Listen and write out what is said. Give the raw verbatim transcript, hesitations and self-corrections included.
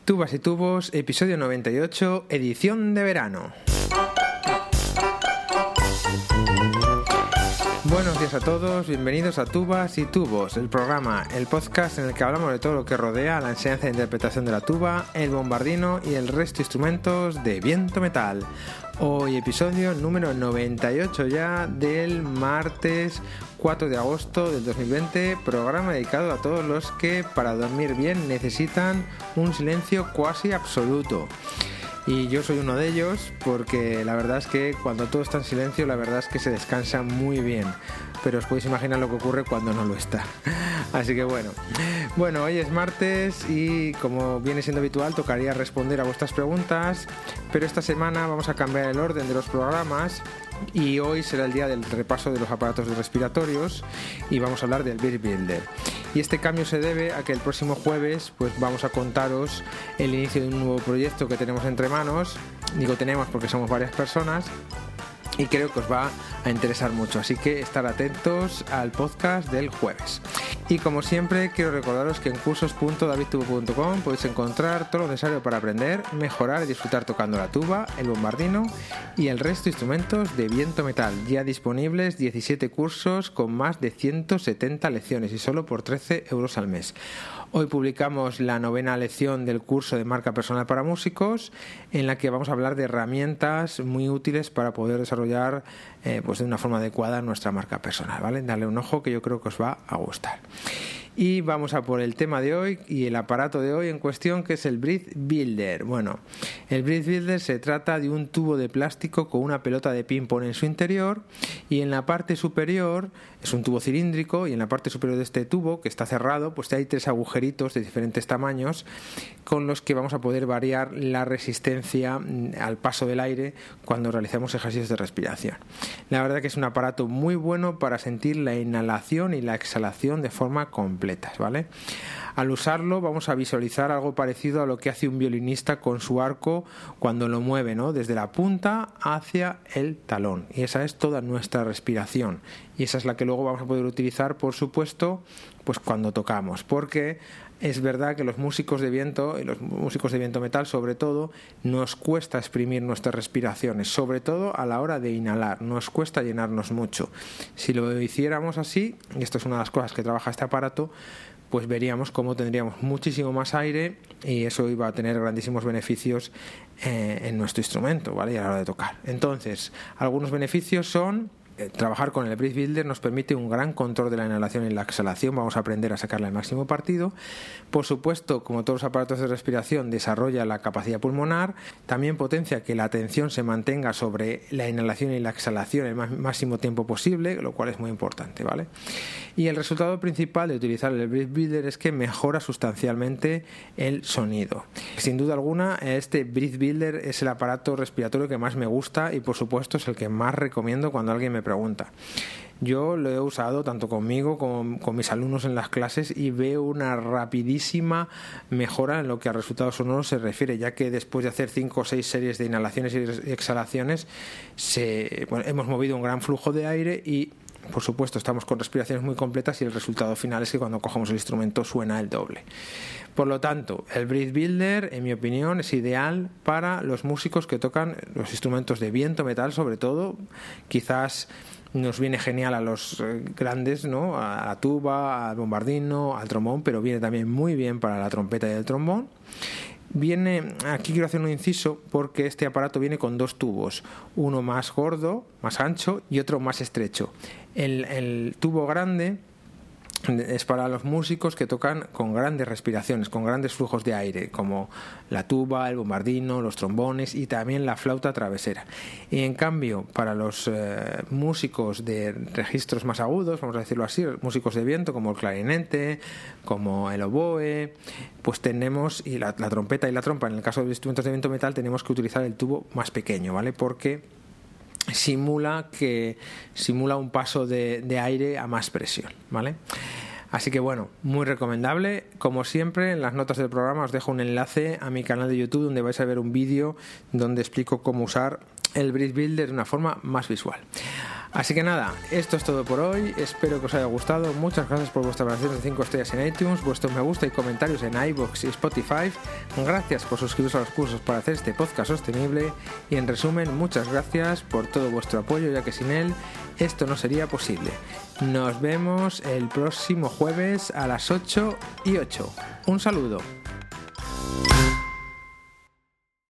Tubas y Tubos, episodio noventa y ocho, edición de verano. Buenos días a todos, bienvenidos a Tubas y Tubos, el programa, el podcast en el que hablamos de todo lo que rodea la enseñanza e interpretación de la tuba, el bombardino y el resto de instrumentos de viento metal. Hoy episodio número noventa y ocho ya del martes cuatro de agosto del dos mil veinte, programa dedicado a todos los que para dormir bien necesitan un silencio cuasi absoluto. Y yo soy uno de ellos porque la verdad es que cuando todo está en silencio, la verdad es que se descansa muy bien. Pero os podéis imaginar lo que ocurre cuando no lo está. Así que bueno. Bueno, hoy es martes y como viene siendo habitual, tocaría responder a vuestras preguntas. Pero esta semana vamos a cambiar el orden de los programas. Y hoy será el día del repaso de los aparatos respiratorios y vamos a hablar del Breath Builder. Y este cambio se debe a que el próximo jueves pues vamos a contaros el inicio de un nuevo proyecto que tenemos entre manos. Digo tenemos porque somos varias personas y creo que os va a interesar mucho, así que estar atentos al podcast del jueves. Y como siempre quiero recordaros que en cursos punto david tubo punto com podéis encontrar todo lo necesario para aprender, mejorar y disfrutar tocando la tuba, el bombardino y el resto de instrumentos de viento metal. Ya disponibles diecisiete cursos con más de ciento setenta lecciones y solo por trece euros al mes. Hoy publicamos la novena lección del curso de marca personal para músicos, en la que vamos a hablar de herramientas muy útiles para poder desarrollar eh, pues de una forma adecuada nuestra marca personal, ¿vale? Dale un ojo que yo creo que os va a gustar. Y vamos a por el tema de hoy y el aparato de hoy en cuestión, que es el Breath Builder. Bueno, el Breath Builder se trata de un tubo de plástico con una pelota de ping-pong en su interior y en la parte superior es un tubo cilíndrico y en la parte superior de este tubo, que está cerrado, pues hay tres agujeritos de diferentes tamaños con los que vamos a poder variar la resistencia al paso del aire cuando realizamos ejercicios de respiración. La verdad que es un aparato muy bueno para sentir la inhalación y la exhalación de forma completa. ¿Vale? Al usarlo vamos a visualizar algo parecido a lo que hace un violinista con su arco cuando lo mueve, ¿no? Desde la punta hacia el talón, y esa es toda nuestra respiración y esa es la que luego vamos a poder utilizar, por supuesto, pues cuando tocamos, porque es verdad que los músicos de viento y los músicos de viento metal sobre todo nos cuesta exprimir nuestras respiraciones, sobre todo a la hora de inhalar, nos cuesta llenarnos mucho. Si lo hiciéramos así, y esto es una de las cosas que trabaja este aparato, pues veríamos cómo tendríamos muchísimo más aire y eso iba a tener grandísimos beneficios eh, en nuestro instrumento, ¿vale? Y a la hora de tocar. Entonces, algunos beneficios son: trabajar con el Breath Builder nos permite un gran control de la inhalación y la exhalación, vamos a aprender a sacarle el máximo partido. Por supuesto, como todos los aparatos de respiración, desarrolla la capacidad pulmonar, también potencia que la atención se mantenga sobre la inhalación y la exhalación el máximo tiempo posible, lo cual es muy importante, ¿vale? Y el resultado principal de utilizar el Breath Builder es que mejora sustancialmente el sonido. Sin duda alguna, este Breath Builder es el aparato respiratorio que más me gusta y por supuesto es el que más recomiendo cuando alguien me pregunta. Yo lo he usado tanto conmigo como con mis alumnos en las clases y veo una rapidísima mejora en lo que a resultados sonoros se refiere, ya que después de hacer cinco o seis series de inhalaciones y exhalaciones se, bueno, hemos movido un gran flujo de aire y por supuesto estamos con respiraciones muy completas y el resultado final es que cuando cogemos el instrumento suena el doble. Por lo tanto, el Breath Builder, en mi opinión, es ideal para los músicos que tocan los instrumentos de viento metal, sobre todo. Quizás nos viene genial a los grandes, ¿no? A la tuba, al bombardino, al trombón, pero viene también muy bien para la trompeta y el trombón. Viene, aquí quiero hacer un inciso porque este aparato viene con dos tubos, uno más gordo, más ancho y otro más estrecho. El, el tubo grande es para los músicos que tocan con grandes respiraciones, con grandes flujos de aire, como la tuba, el bombardino, los trombones y también la flauta travesera. Y en cambio, para los eh, músicos de registros más agudos, vamos a decirlo así, músicos de viento como el clarinete, como el oboe, pues tenemos, y la, la trompeta y la trompa, en el caso de los instrumentos de viento metal, tenemos que utilizar el tubo más pequeño, ¿vale? Porque simula que simula un paso de, de aire a más presión, ¿vale? Así que bueno, muy recomendable. Como siempre, en las notas del programa os dejo un enlace a mi canal de YouTube donde vais a ver un vídeo donde explico cómo usar el Breath Builder de una forma más visual. Así que nada, esto es todo por hoy, espero que os haya gustado, muchas gracias por vuestras valoraciones de cinco estrellas en iTunes, vuestros me gusta y comentarios en iVoox y Spotify, gracias por suscribiros a los cursos para hacer este podcast sostenible y en resumen, muchas gracias por todo vuestro apoyo, ya que sin él esto no sería posible. Nos vemos el próximo jueves a las ocho y ocho. Un saludo.